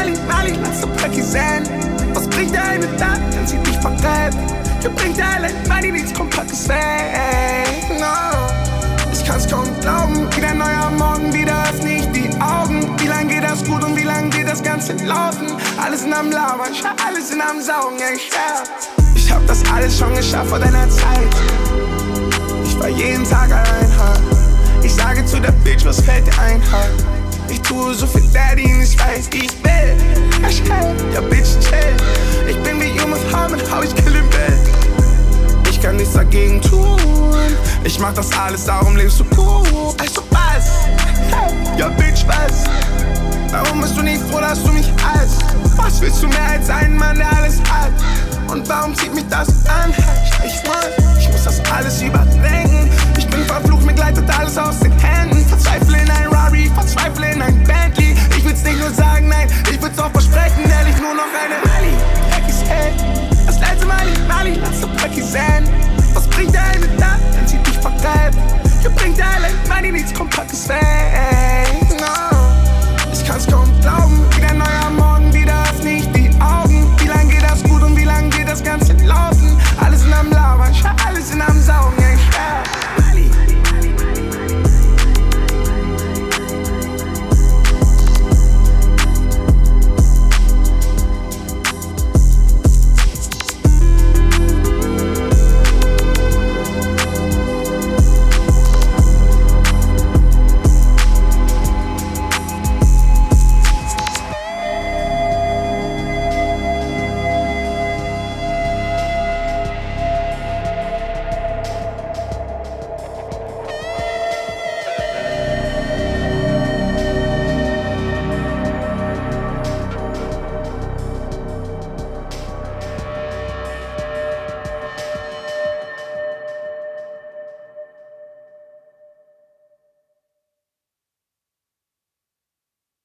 Mali, lass so Pöcki sein. Was bringt der eine da, wenn sie dich verrät? Hier bringt der allein Money, nichts Kompaktes sein. No. Ich kann's kaum glauben, wieder ein neuer Morgen, wieder öffne ich die Augen. Wie lang geht das gut und wie lang geht das Ganze laufen? Alle sind am Labern, alle sind am Saugen, ich schwör. Ich hab das alles schon geschafft vor deiner Zeit. Ich war jeden Tag allein, Ich sage zu der Bitch, was fällt dir ein, Ich tue so viel Daddy und ich weiß, wie ich will. Ich chill, ja Bitch, chill. Ich bin wie Junge Farm und hau ich kill im Bett. Ich kann nichts dagegen tun. Ich mach das alles, darum lebst du cool. Also was? Ja Bitch, was? Warum bist du nicht froh, dass du mich hast? Was willst du mehr als einen Mann, der alles hat? Und warum zieht mich das an? Ich muss das alles überdenken. Ich bin verflucht, mir gleitet alles aus den Händen. Verzweifle in ein Rari, verzweifle in ein Band.